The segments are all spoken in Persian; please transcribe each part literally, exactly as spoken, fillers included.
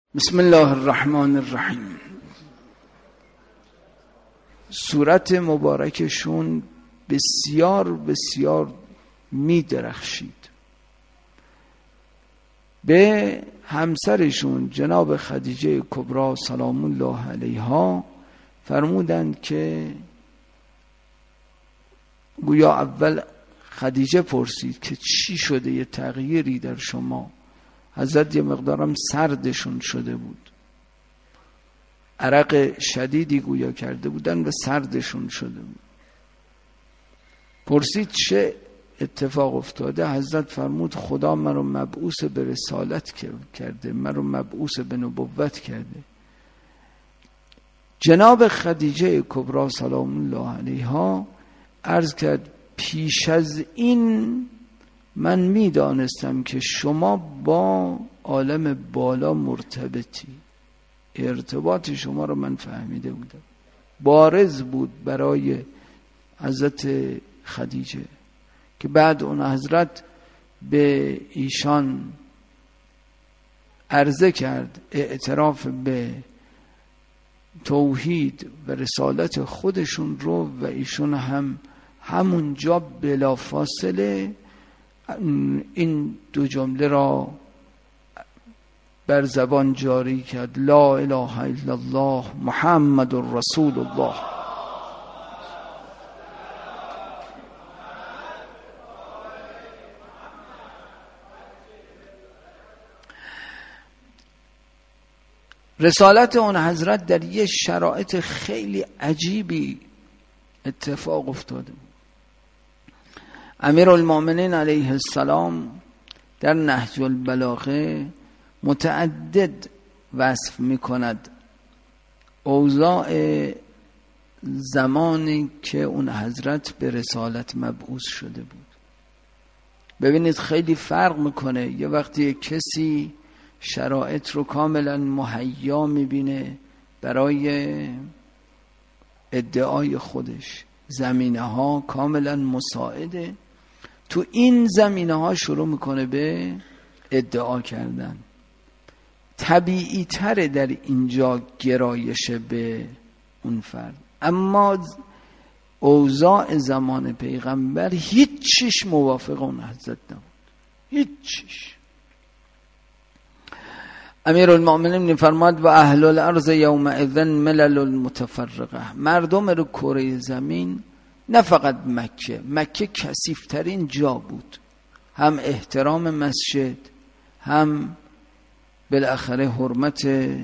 بسم الله الرحمن الرحیم. صورت مبارکشون بسیار بسیار می درخشید. به همسرشون جناب خدیجه کبری سلام الله علیها فرمودند که گویا اول خدیجه پرسید که چی شده، یه تغییری در شما؟ حضرت یه مقدارم سردشون شده بود، عرق شدیدی گویا کرده بودن و سردشون شده بود. پرسید چه اتفاق افتاده؟ حضرت فرمود خدا من رو مبعوث به رسالت کرده، من رو مبعوث به نبوت کرده. جناب خدیجه کبری سلام الله علیها عرض کرد پیش از این من می دانستم که شما با عالم بالا مرتبطی، ارتباط شما رو من فهمیده بودم. بارز بود برای حضرت خدیجه که بعد اون حضرت به ایشان عرضه کرد اعتراف به توحید و رسالت خودشون رو و ایشون هم همونجا بلافاصله این دو جمله را بر زبان جاری کرد: لا اله الا الله محمد رسول الله. رسالت اون حضرت در یه شرایط خیلی عجیبی اتفاق افتاده. امیرالمومنین علیه السلام در نهج البلاغه متعدد وصف می کند اوضاع زمانی که اون حضرت به رسالت مبعوث شده بود. ببینید خیلی فرق میکنه. یه وقتی کسی شرایط رو کاملا مهیا میبینه برای ادعای خودش، زمینه ها کاملا مساعده، تو این زمینه ها شروع میکنه به ادعا کردن. طبیعی تره در اینجا گرایش به اون فرد. اما اوضاع زمان پیغمبر هیچ چیش موافق اون حضرت نبود، هیچ چیش. امیرالمومنین میفرماد و اهل الارض یومئذ ملل متفرقه. مردم رو کره زمین، نه فقط مکه، مکه کثیف‌ترین جا بود، هم احترام مسجد، هم بالاخره حرمت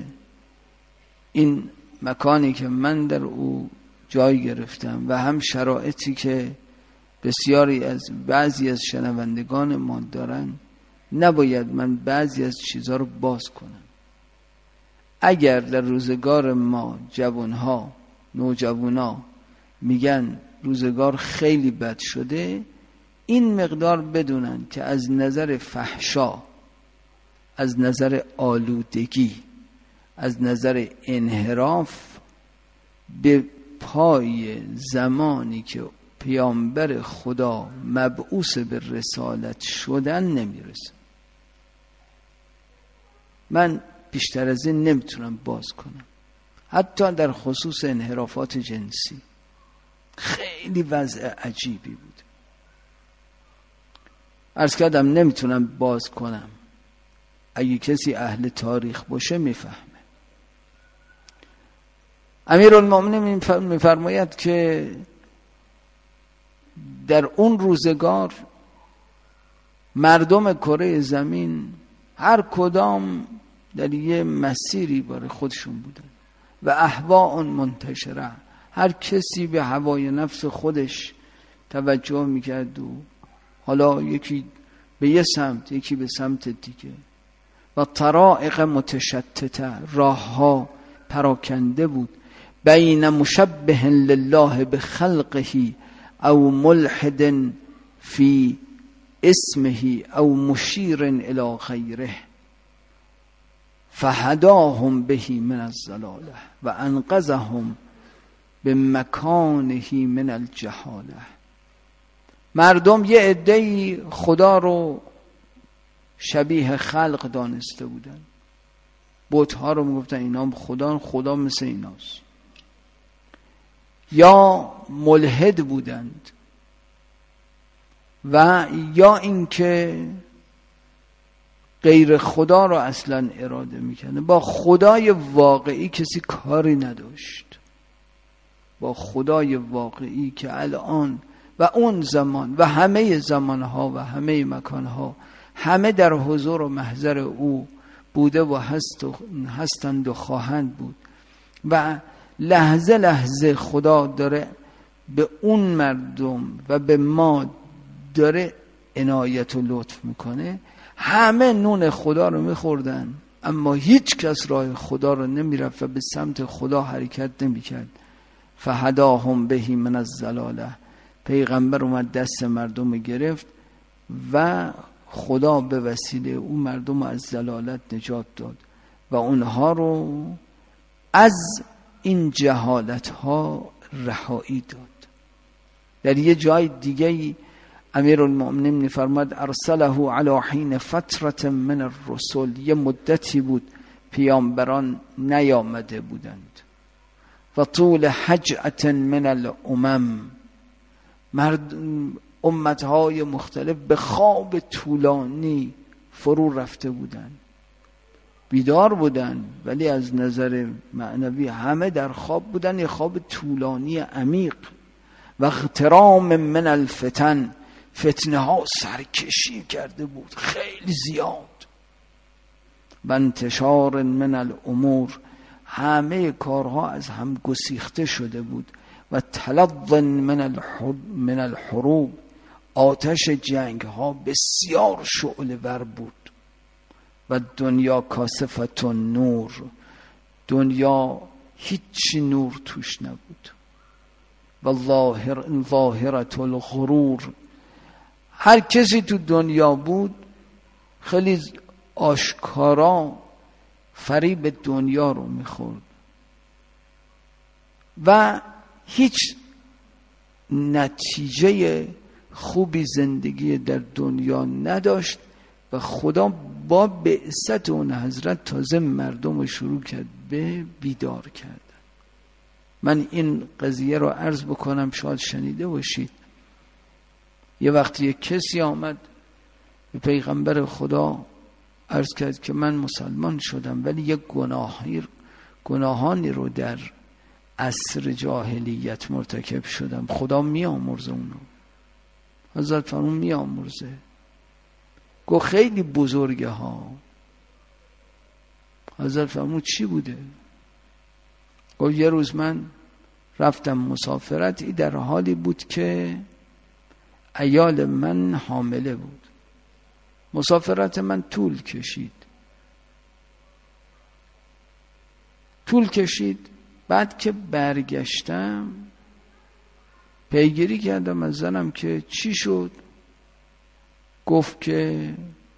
این مکانی که من در او جای گرفتم و هم شرایطی که بسیاری از بعضی از شنوندگان ما دارن. نباید من بعضی از چیزها رو باز کنم. اگر در روزگار ما جوانها، نوجوانا میگن روزگار خیلی بد شده، این مقدار بدونن که از نظر فحشا، از نظر آلودگی، از نظر انحراف به پای زمانی که پیامبر خدا مبعوث به رسالت شدن نمیرسه. من بیشتر از این نمیتونم باز کنم. حتی در خصوص انحرافات جنسی خیلی وضع عجیبی بود. عرض کردم نمیتونم باز کنم. اگه کسی اهل تاریخ باشه میفهمه. امیرالمومنین میفرماید که در اون روزگار مردم کره زمین هر کدام در یه مسیری برای خودشون بودن و اهواء منتشره. هر کسی به هوای نفس خودش توجه میکرد و حالا یکی به یه سمت، یکی به سمت دیگه. و طرائق متشتته، راه ها پراکنده بود. بین مشبه لله بخلقه او ملحد فی اسمه او مشیر الی غیره فهداهم به من الضلاله و انقذهم به مکانه من الجهاله. مردم یه عده‌ای خدا رو شبیه خلق دانسته بودن، بت‌ها رو میگفتن اینا خدا، خدا مثل ایناست. یا ملحد بودند و یا اینکه غیر خدا رو اصلا اراده میکنه. با خدای واقعی کسی کاری نداشت. با خدای واقعی که الان و اون زمان و همه زمانها و همه مکانها همه در حضور و محضر او بوده و هست و هستند و خواهند بود و لحظه لحظه خدا داره به اون مردم و به ما داره عنایت و لطف میکنه. همه نون خدا رو میخوردن اما هیچ کس راه خدا رو نمیرفت و به سمت خدا حرکت نمیکرد. فهداهم بهی من الضلاله، پیغمبر اومد دست مردم گرفت و خدا به وسیله او مردم از ضلالت نجات داد و اونها رو از این جهالت ها رهایی داد. در یه جای دیگه امیر المؤمنین می‌فرماد ارسله علی حین فترة من الرسل، یه مدتی بود پیامبران نیامده بودند و طول حجعة من الامم، مرد امتهای مختلف به خواب طولانی فرو رفته بودند. بیدار بودن ولی از نظر معنوی همه در خواب بودن، یه خواب طولانی عمیق. و اغترام من الفتن، فتنه ها سرکشی کرده بود خیلی زیاد. و انتشار من الامور، همه کارها از هم گسیخته شده بود. و تلظ من من الحروب، آتش جنگ ها بسیار شعله ور بود. و دنیا کاسفت نور، دنیا هیچ نور توش نبود. و ظاهر ظاهرت الغرور، هر کسی تو دنیا بود خیلی آشکارا فریب دنیا رو میخورد و هیچ نتیجه خوبی زندگی در دنیا نداشت. و خدا با بعثت اون حضرت تازه مردم رو شروع کرد به بیدار کردن. من این قضیه رو عرض بکنم شاید شنیده باشید. یه وقتی یک کسی آمد به پیغمبر خدا عرض کرد که من مسلمان شدم ولی یک گناهی گناهانی رو در عصر جاهلیت مرتکب شدم، خدا میامرزه اونو. حضرت فرمود میامرزه. گو خیلی بزرگه ها. حضرت فرمود چی بوده؟ گو یه روز من رفتم مسافرتی، در حالی بود که عیال من حامله بود. مسافرت من طول کشید طول کشید بعد که برگشتم پیگیری کردم از زنم که چی شد. گفت که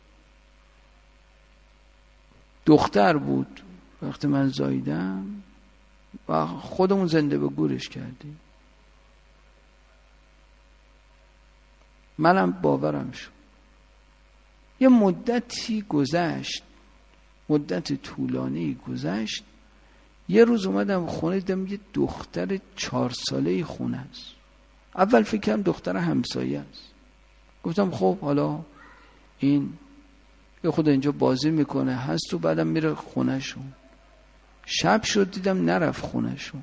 دختر بود وقتی من زاییدم و خودمون زنده به گورش کردیم. منم باورم شد. یه مدتی گذشت، مدت طولانی گذشت. یه روز اومدم خونه دیدم یه دختر چهار ساله خونه است. اول فکرم دختر همسایه است. گفتم خب حالا این یه خود اینجا بازی میکنه هست و بعدم میره خونه شون. شب شد دیدم نرفت خونه شون.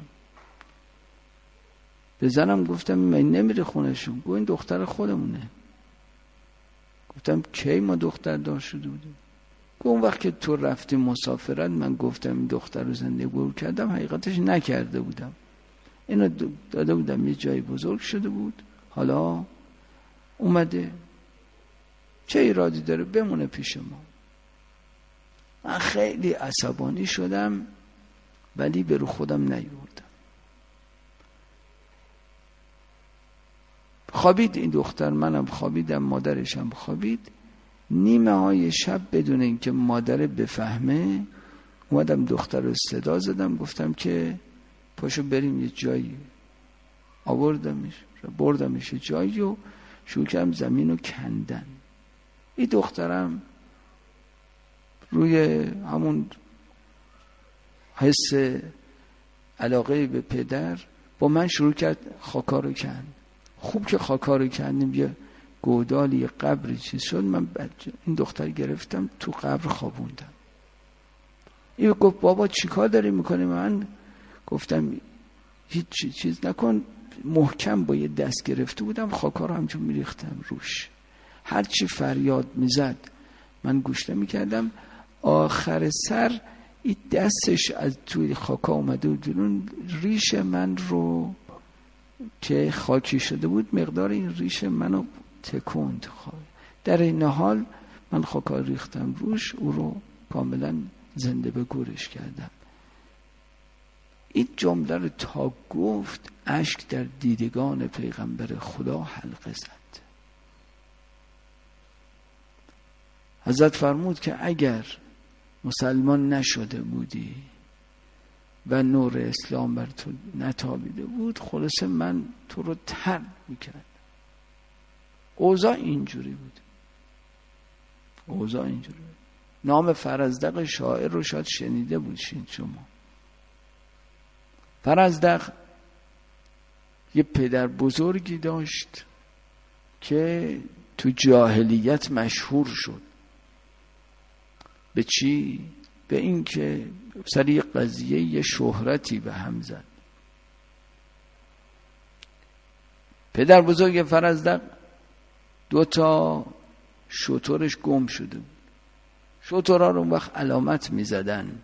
به زنم گفتم من نمیره خونه شون. گفت این دختر خودمونه. گفتم کی ما دختر دار شده بودیم؟ گفت اون وقت که تو رفتی مسافرت من گفتم این دختر رو زنده گور کردم، حقیقتش نکرده بودم. اینو داده بودم یه جای بزرگ شده بود، حالا اومده چه ایرادی داره بمونه پیش ما. من خیلی عصبانی شدم ولی به رو خودم نیوردم. خوابید این دختر، منم خوابیدم، مادرشم خوابید. نیمه های شب بدون اینکه مادر بفهمه اومدم دختر رو صدا زدم، گفتم که پاشو بریم یه جایی. آوردمش بردمش یه جایی و شروع کردم زمین رو کندن. این دخترم روی همون حس علاقه به پدر با من شروع کرد خاکا رو کند. خوب که خاکا رو کندیم یه گودالی یه قبری چیز شد، من بچه این دختر گرفتم تو قبر خوابوندم. این گفت بابا چی کار داری میکنی؟ من گفتم هیچ چیز نکن. محکم با یه دست گرفته بودم خاکا رو همچون میریختم روش. هرچی فریاد میزد من گوش نمیکردم. آخر سر این دستش از توی خاکا اومده بود بیرون، ریش من رو که خاکی شده بود مقدار این ریش منو تکوند. در این حال من خاکا ریختم روش، او رو کاملا زنده به گورش کردم. این جمله رو تا گفت اشک در دیدگان پیغمبر خدا حلقه زد. حضرت فرمود که اگر مسلمان نشده بودی و نور اسلام بر تو نتابیده بود، خلاصه من تو رو تر میکردم. اوضاع اینجوری بود. اوضاع اینجوری بود. نام فرزدق شاعر رو شاید شنیده بودین شما. فرزدق یه پدر بزرگی داشت که تو جاهلیت مشهور شد. به چی؟ به این که سر یه قضیه یه شهرتی به هم زد. پدر بزرگ فرزدق دو تا شترش گم شده بود. شترها رو اون وقت علامت می زدن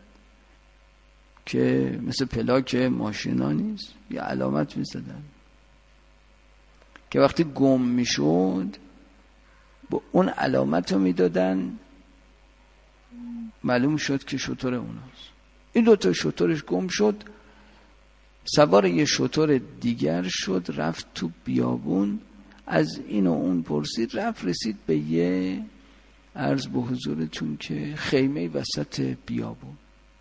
که مثل پلاک ماشینا نیست، یه علامت می زدن که وقتی گم می شد با اون علامت رو می دادن، معلوم شد که شتر اوناست. این دوتا شترش گم شد، سوار یه شتر دیگر شد، رفت تو بیابون، از این و اون پرسید، رفت رسید به یه عرض به حضورتون که خیمه وسط بیابون.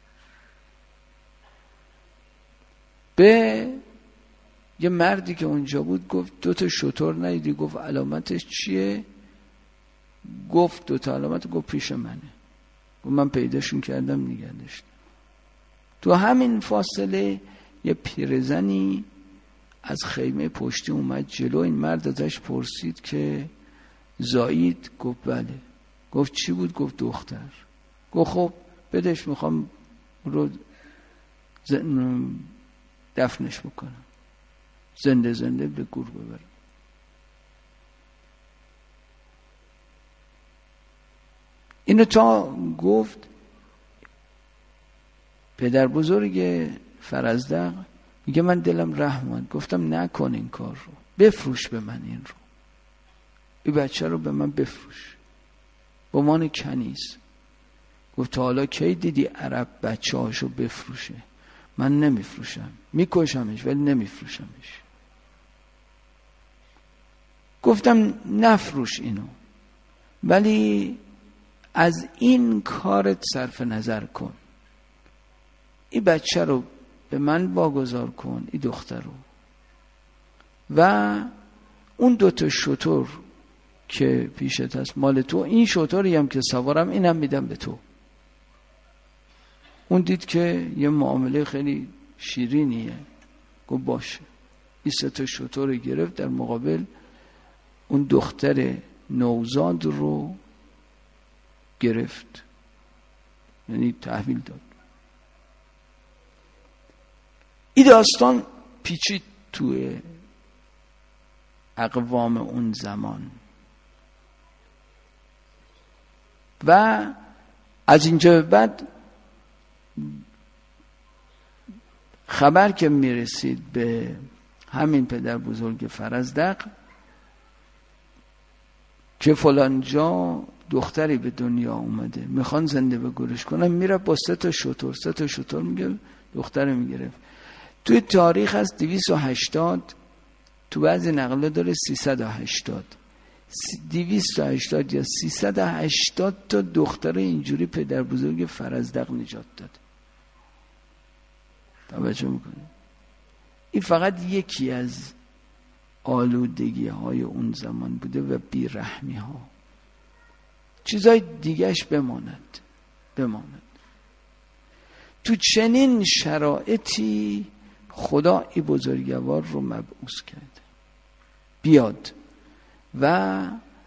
به یه مردی که اونجا بود گفت دو تا شتر ندیدی؟ گفت علامتش چیه؟ گفت دو تا علامت. گفت پیش منه. گفت من پیداشون کردم نگه داشتم. تو همین فاصله یه پیرزنی از خیمه پشتی اومد جلو. این مرد ازش پرسید که زایید؟ گفت بله. گفت چی بود؟ گفت دختر. گفت خب بدش، میخوام رو دفنش بکنم، زنده زنده به گور ببرم. اینو تا گفت پدر بزرگ فرزدق میگه من دلم رحم اومد، گفتم نکن این کار رو، بفروش به من این رو، این بچه رو به من بفروش به عنوان کنیز. گفت تا حالا کی دیدی عرب بچه هاشو بفروشه؟ من نمیفروشم، میکشمش ولی نمیفروشمش. گفتم نفروش اینو، ولی از این کارت صرف نظر کن، این بچه رو به من واگذار کن، این دختر رو، و اون دوتا شتر که پیشت هست مال تو، این شتری هم که سوارم اینم میدم به تو. اون دید که یه معامله خیلی شیرینیه، گفت باشه. این سه تا شتر رو گرفت، در مقابل اون دختر نوزاد رو گرفت، یعنی تحویل داد. این داستان پیچید توی اقوام اون زمان و از اینجا به بعد خبر که میرسید به همین پدر بزرگ فرزدق که فلان جا دختری به دنیا اومده میخوان زنده به گورش کنن، میره با سه تا شتر سه تا شتر میگه دختر میگرفت. توی تاریخ هست دویست و هشتاد، تو بعضی نقله داره سیصد و هشتاد، دویست و هشتاد یا سیصد و هشتاد تا دختر اینجوری پدر بزرگ فرزدق نجات داد. توجه میکنید؟ این فقط یکی از آلودگی های اون زمان بوده و بیرحمی ها. چیزای دیگهش بماند بماند تو چنین شرایطی خدا این بزرگوار رو مبعوث کرده بیاد و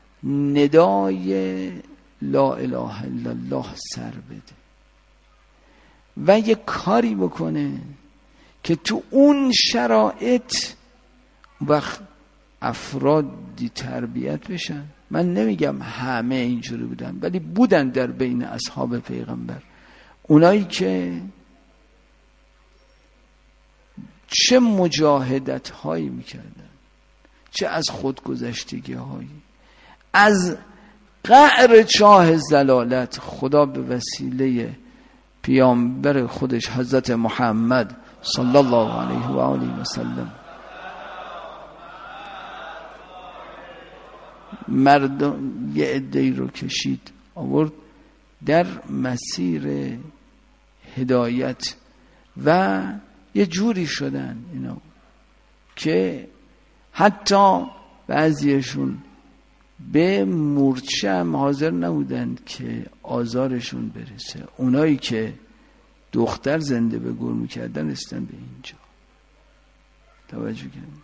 ندای لا اله الا الله سر بده و یه کاری بکنه که تو اون شرایط وقت افرادی تربیت بشن. من نمیگم همه اینجوری بودن، ولی بودن در بین اصحاب پیغمبر اونایی که چه مجاهدت هایی میکردن، چه از خودگذشتگی هایی، از قعر چاه زلالت خدا به وسیله پیامبر خودش حضرت محمد صلی الله علیه و آله و سلم مردم یه عده‌ای رو کشید آورد در مسیر هدایت و یه جوری شدن اینا که حتی بعضیشون به مورچه هم حاضر نبودن که آزارشون برسه. اونایی که دختر زنده به گور میکردن رسیدن به اینجا. توجه کنید.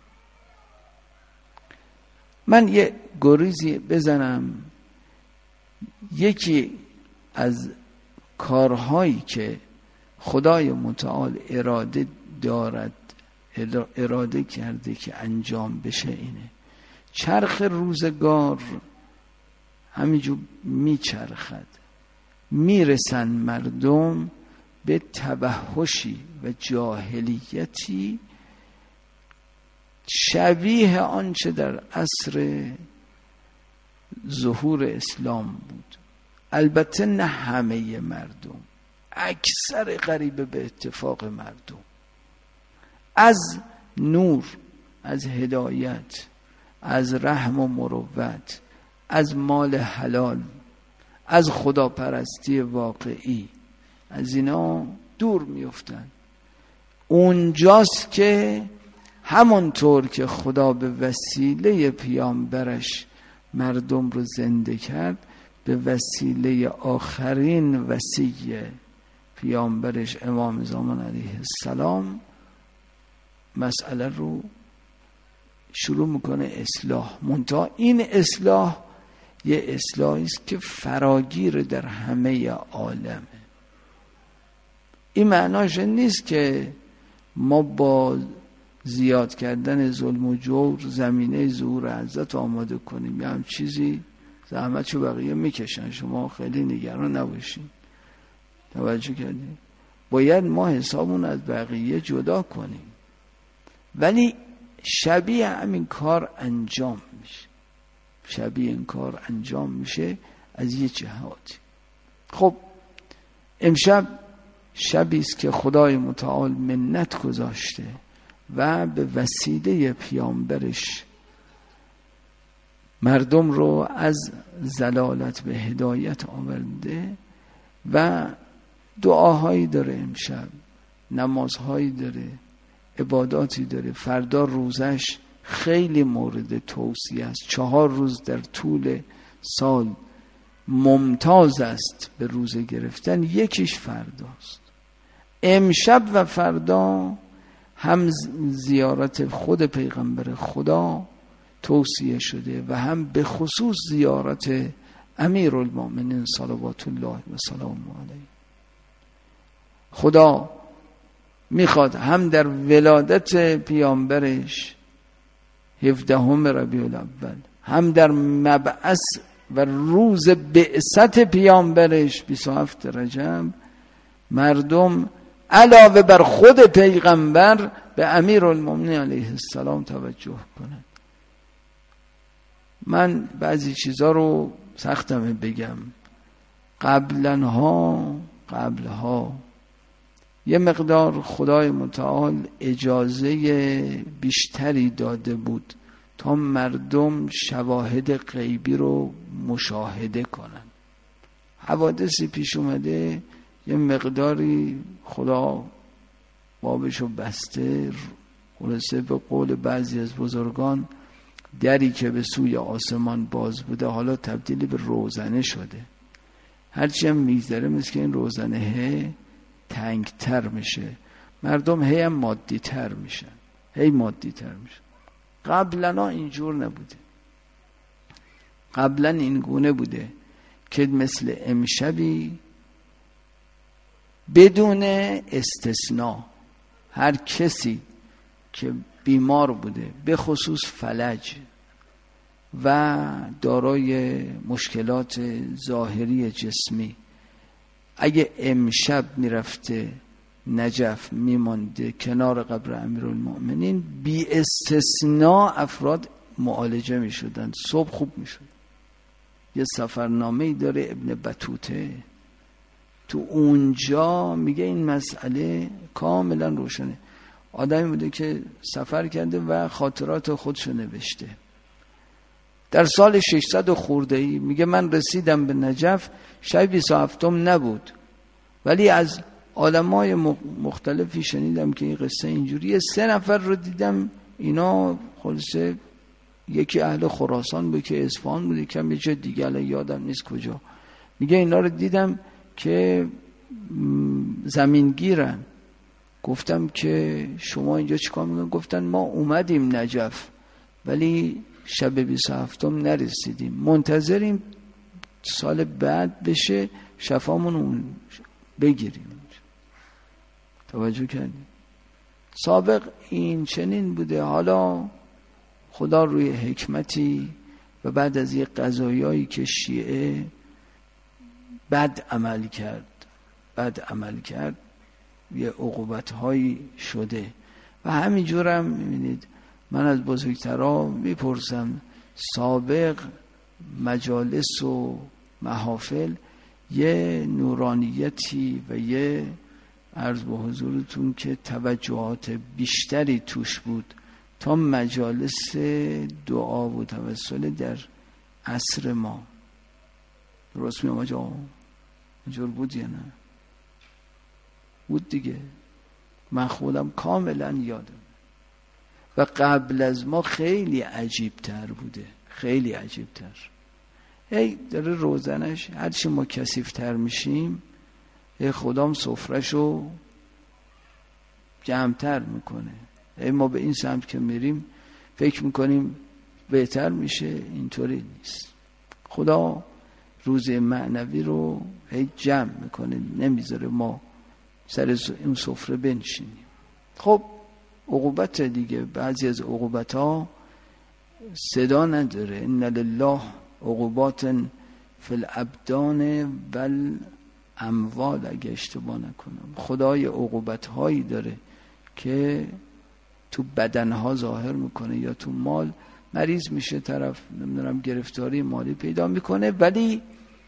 من یه گریزی بزنم. یکی از کارهایی که خدای متعال اراده دارد، اراده کرده که انجام بشه اینه: چرخ روزگار همینجور میچرخد، میرسن مردم به تبهشی و جاهلیتی شبیه آنچه در عصر ظهور اسلام بود. البته نه همه مردم، اکثر قریب به اتفاق مردم از نور، از هدایت، از رحم و مروت، از مال حلال، از خداپرستی واقعی، از اینا دور میفتن. اونجاست که همونطور که خدا به وسیله پیامبرش مردم رو زنده کرد، به وسیله آخرین وصی پیامبرش امام زمان علیه السلام مسئله رو شروع میکنه اصلاح. منتها این اصلاح یه اصلاحی است که فراگیر در همه عالمه. این معناش نیست که ما با زیاد کردن ظلم و جور زمینه ظهور حضرت آماده کنیم، یا هم چیزی زحمتشو بقیه میکشن، شما خیلی نگران نباشین. توجه کردیم؟ باید ما حسابون از بقیه جدا کنیم، ولی شبیه همین کار انجام میشه، شبیه این کار انجام میشه از یه جهاتی. خب امشب شبی است که خدای متعال منت گذاشته و به وسیله پیامبرش مردم رو از ضلالت به هدایت آورده و دعاهایی داره، امشب نمازهایی داره، عباداتی داره. فردا روزش خیلی مورد توصیه است. چهار روز در طول سال ممتاز است به روزه گرفتن، یکیش فرداست. امشب و فردا هم زیارت خود پیغمبر خدا توصیه شده و هم به خصوص زیارت امیرالمؤمنین صلوات الله و سلام علیه. خدا میخواد هم در ولادت پیامبرش هفدهم ربیع الاول، هم در مبعث و روز بعثت پیامبرش بیست و هفتم رجب، مردم علاوه بر خود پیغمبر به امیرالمؤمنین علیه السلام توجه کنند. من بعضی چیزا رو سختمه بگم. قبلنها قبلها یه مقدار خدای متعال اجازه بیشتری داده بود تا مردم شواهد غیبی رو مشاهده کنن. حوادثی پیش اومده، یه مقداری خدا بابشو بسته. خلاصه به قول بعضی از بزرگان، دری که به سوی آسمان باز بوده حالا تبدیل به روزنه شده. هرچی هم میگذره مثل که این روزنه تنگتر میشه، مردم هی هم مادی تر میشن، هی مادی تر میشن. قبلا اینجور نبوده، قبلا این گونه بوده که مثل امشبی بدون استثناء هر کسی که بیمار بوده، به خصوص فلج و دارای مشکلات ظاهری جسمی، اگه امشب میرفته نجف میمانده کنار قبر امیرالمؤمنین، بی استثناء افراد معالجه میشدن، صبح خوب میشد. یه سفرنامه‌ای داره ابن بطوطه، تو اونجا میگه این مسئله کاملا روشنه. آدمی بوده که سفر کرده و خاطرات خودشو نوشته. در سال ششصد خورده‌ای میگه من رسیدم به نجف، شب بیست و هفتم نبود، ولی از علمای مختلفی شنیدم که این قصه اینجوریه. سه نفر رو دیدم، اینا خلاصه یکی اهل خراسان بود که اصفهان بود، یکم یه جای دیگه الان یادم نیست کجا. میگه اینا رو دیدم که زمینگیرن. گفتم که شما اینجا چیکار میکنن؟ گفتن ما اومدیم نجف ولی شب بیست و هفتم نرسیدیم، منتظریم سال بعد بشه شفامون بگیریم. توجه کردیم؟ سابق این چنین بوده. حالا خدا روی حکمتی و بعد از یه قضایایی که شیعه بد عمل کرد بد عمل کرد یه عقوبت‌هایی شده و همینجورم می‌بینید. من از بزرگترها میپرسم، سابق مجالس و محافل یه نورانیتی و یه عرض به حضورتون که توجهات بیشتری توش بود تا مجالس دعا و توسل در عصر ما. درست میام آجا؟ اینجور بود یا نه؟ بود دیگه. من خودم کاملا یادم و قبل از ما خیلی عجیب تر بوده، خیلی عجیب تر. هی داره روزنش هرچی ما کثیف تر میشیم هی خدام سفرشو جمعتر میکنه. هی ما به این سمت که میریم فکر میکنیم بهتر میشه، اینطوری نیست. خدا روز معنوی رو هی جمع میکنه، نمیذاره ما سر اون سفره بنشینیم. خب عقوبت دیگه، بعضی از عقوبت ها صدا نداره. ان لله عقوبات فی الابدان بل اموال، اگه اشتباه نکنم. خدای عقوبت هایی داره که تو بدنها ظاهر میکنه یا تو مال. مریض میشه طرف، نمیدونم گرفتاری مالی پیدا میکنه، ولی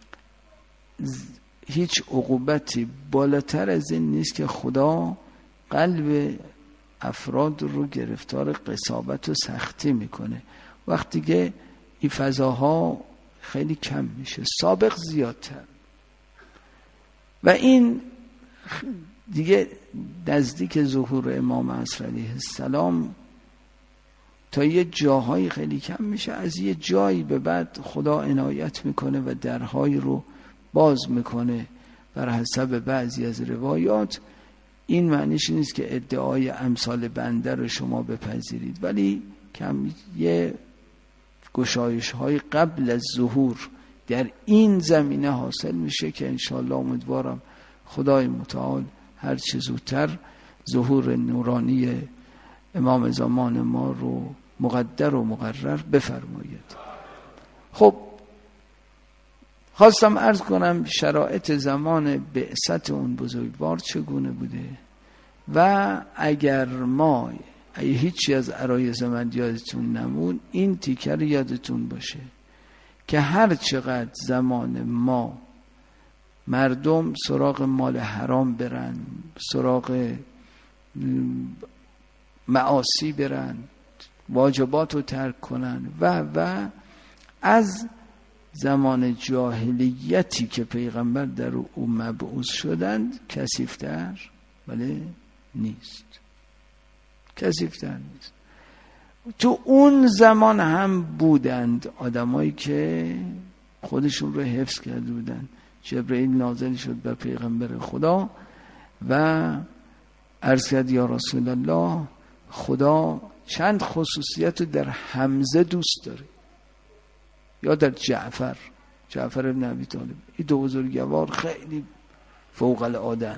هیچ عقوبتی بالاتر از این نیست که خدا قلب افراد رو گرفتار قساوت و سختی میکنه. وقتی که این فضاها خیلی کم میشه، سابق زیادتر. و این دیگه نزدیک ظهور امام عصر علیه السلام تا یه جاهایی خیلی کم میشه، از یه جایی به بعد خدا عنایت میکنه و درهایی رو باز میکنه. بر حسب بعضی از روایات این معنیش نیست که ادعای امثال بنده رو شما بپذیرید، ولی کم یه گشایش های قبل از ظهور در این زمینه حاصل میشه که انشاءالله امیدوارم خدای متعال هر چه زودتر ظهور نورانی امام زمان ما رو مقدر و مقرر بفرماید. خب خواستم عرض کنم شرایط زمان بعثت اون بزرگوار چگونه بوده و اگر ما اگه هیچی از عرایض من یادتون نمون، این تیکه رو یادتون باشه که هر چقدر زمان ما مردم سراغ مال حرام برن، سراغ معاصی برن، واجبات رو ترک کنن و و از زمان جاهلیتی که پیغمبر در او مبعوث شدند کثیفتر ولی نیست، کثیفتر نیست. تو اون زمان هم بودند آدمایی که خودشون رو حفظ کرده بودند. جبرئیل نازل شد بر پیغمبر خدا و عرض کرد یا رسول الله خدا چند خصوصیت رو در حمزه دوست داره یا در جعفر جعفر ابن ابی طالب. این دو بزرگوار خیلی فوق العاده،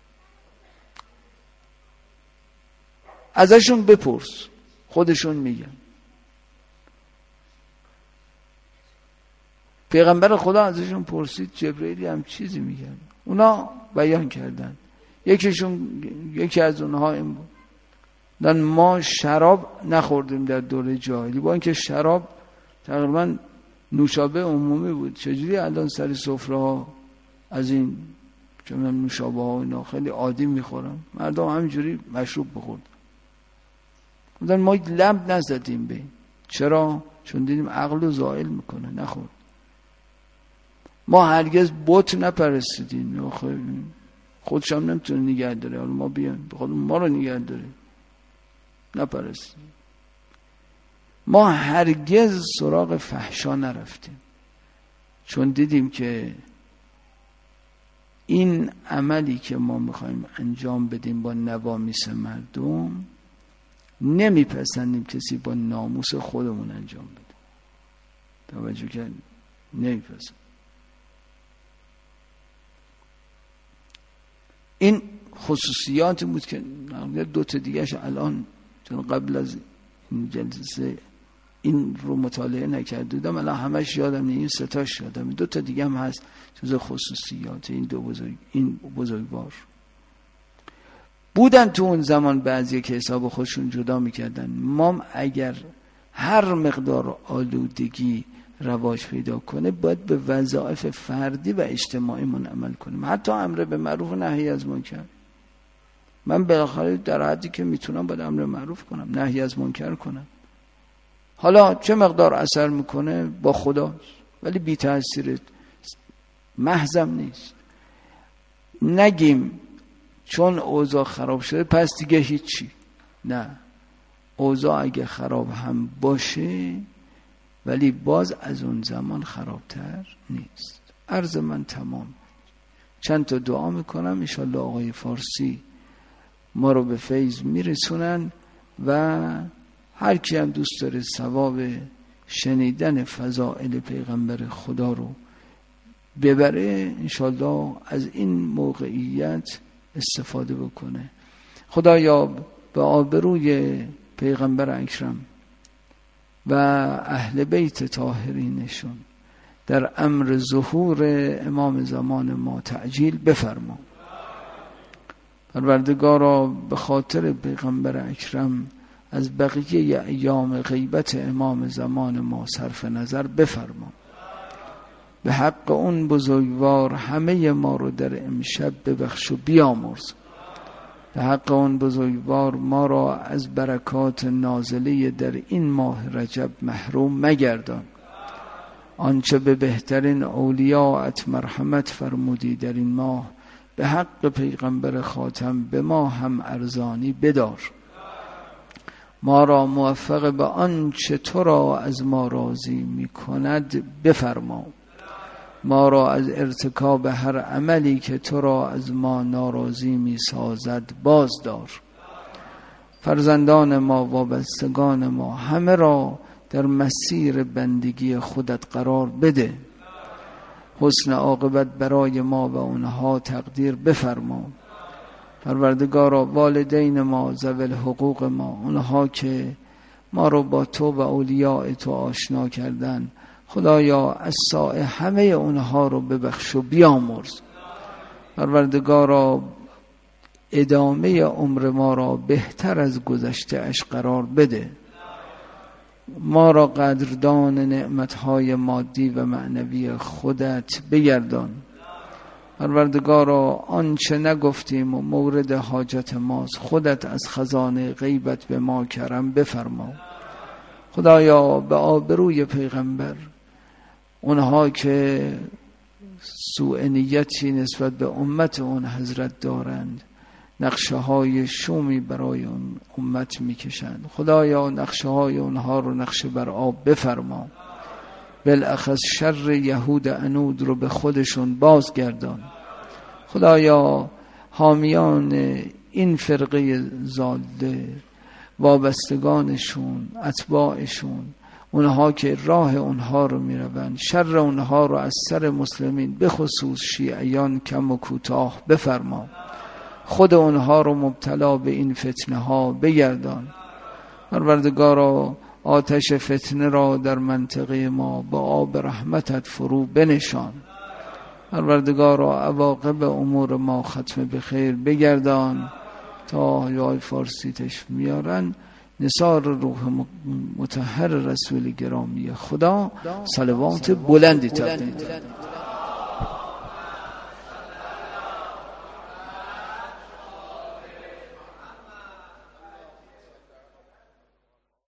ازشون بپرس، خودشون میگن. پیغمبر خدا ازشون پرسید، جبرئیل هم چیزی میگن، اونا بیان کردن. یکیشون یکی از اونها این بود دن ما شراب نخوردیم در دوره جاهلی، با اینکه شراب تقریبا نوشابه عمومی بود. چجوری الان سر سفره ها از این چون نوشابه ها اینا خیلی عادی میخورن، مردم همینجوری مشروب بخورد. بودن ما لب نزدیم به این. چرا؟ چون دیدیم عقل رو زائل میکنه، نخورد. ما هرگز بت نپرستیدیم، خودش هم نمیتونه نگه داره، حالا ما بیان خود ما رو نگه داره، نپرستیم. ما هرگز سراغ فحشا نرفتیم، چون دیدیم که این عملی که ما میخوایم انجام بدیم با نوامیس مردم نمیپسندیم کسی با ناموس خودمون انجام بده. توجه کردیم؟ نمیپسند. این خصوصیاتی بود که دو تا دیگهش الان چون قبل از این جلسه این رو مطالعه نکرده بودم، الان همش یادم نیست، این سه تاش یادم، دو تا دیگه هم هست جز خصوصیات این دو بزرگ این بزرگوار بودن. تو اون زمان بعضی که حساب خودشون جدا میکردن. ما اگر هر مقدار آلودگی رواج پیدا کنه باید به وظایف فردی و اجتماعی من عمل کنیم، حتی امر به معروف و نهی از منکر. من بالاخره در حدی که میتونم باید امر معروف کنم، نهی از منکر کنم. حالا چه مقدار اثر میکنه با خداست، ولی بی تأثیر محضم نیست. نگیم چون اوضاع خراب شده پس دیگه هیچی. نه، اوضاع اگه خراب هم باشه ولی باز از اون زمان خرابتر نیست. عرض من تمام. چند تا دعا میکنم انشالله آقای فارسی ما رو به فیض میرسونن و هر کی هم دوست داره ثواب شنیدن فضائل پیغمبر خدا رو ببره انشالله از این موقعیت استفاده بکنه. خدایا به آبروی پیغمبر اکرم و اهل بیت طاهرینشون در امر ظهور امام زمان ما تعجیل بفرما. پروردگارا به خاطر پیغمبر اکرم از بقیه ایام غیبت امام زمان ما صرف نظر بفرما. به حق اون بزرگوار همه ما رو در امشب ببخش و بیامرز. به حق اون بزرگوار ما را از برکات نازله در این ماه رجب محروم مگردان. آنچه به بهترین اولیاءت مرحمت فرمودی در این ماه به حق پیغمبر خاتم به ما هم ارزانی بدار. ما را موفق به آنچه تو را از ما راضی می کند بفرما. ما را از ارتکاب هر عملی که تو را از ما ناراضی می سازد باز دار. فرزندان ما و بستگان ما همه را در مسیر بندگی خودت قرار بده. حسن عاقبت برای ما و اونها تقدیر بفرما. پروردگارا والدین ما ذوی حقوق ما، اونها که ما رو با تو و اولیاء تو آشنا کردن، خدایا از سایه همه اونها رو ببخش و بیامرز. پروردگارا ادامه عمر ما را بهتر از گذشته اش قرار بده. ما را قدردان نعمتهای مادی و معنوی خودت بگردان. پروردگارا آنچه نگفتیم و مورد حاجت ماست خودت از خزانه غیبت به ما کرم بفرما. خدایا به آبروی پیغمبر اونها که سوء نیتی نسبت به امت اون حضرت دارند نقشه های شومی برای اون امت میکشند، خدایا نقشه های اونها رو نقشه بر آب بفرما. بالاخص شر یهود عنود رو به خودشون بازگردان. خدایا حامیان این فرقه ضاله، وابستگانشون، اتباعشون، اونها که راه اونها رو میروند، شر اونها رو از سر مسلمین به خصوص شیعیان کم و کوتاه بفرما. خود اونها رو مبتلا به این فتنه ها بگردان. پروردگارا آتش فتنه را در منطقه ما با آب رحمتت فرو بنشان. پروردگارا عواقب امور ما ختم به خیر بگردان. تا یای فارسی تشریف میارن نثار روح مطهر رسول گرامی خدا صلوات بلندی تقدیم.